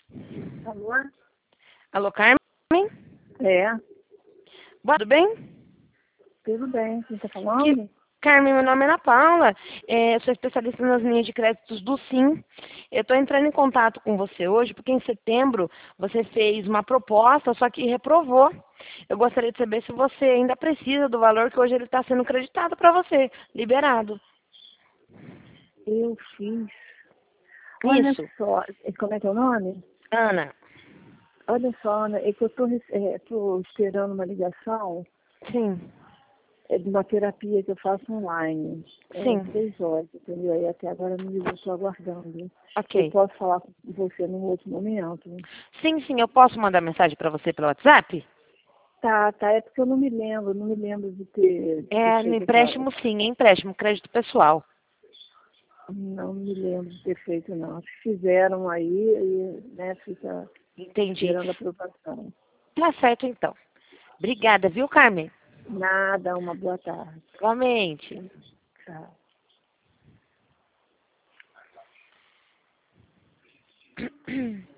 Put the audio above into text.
Alô? Alô, Carmen? É, Tudo bem? tudo bem. Quem tá Aqui, falando? Carmen, meu nome é Ana Paula. Eu sou especialista nas linhas de créditos do Sim. Eu estou entrando em contato com você hoje porque em setembro você fez uma proposta, só que reprovou. Eu gostaria de saber se você ainda precisa do valor que hoje ele está sendo creditado para você, liberado. Eu fiz. Olha Isso, só, como é que é o nome? Ana. Olha só, Ana, é que eu tô esperando uma ligação Sim, de uma terapia que eu faço online. É sim, 3 horas, entendeu? E até agora não ligou, estou aguardando. Eu ok. posso falar com você num outro momento? Sim, eu posso mandar mensagem para você pelo WhatsApp? Tá, é porque eu não me lembro de ter É, no feito essa. empréstimo sim, é empréstimo, crédito pessoal. Não me lembro de ter feito, não. Acho que fizeram aí e, né, fica Entendi. esperando a aprovação. Tá certo então. Obrigada, viu, Carmen? Nada, uma boa tarde. Igualmente. Tchau.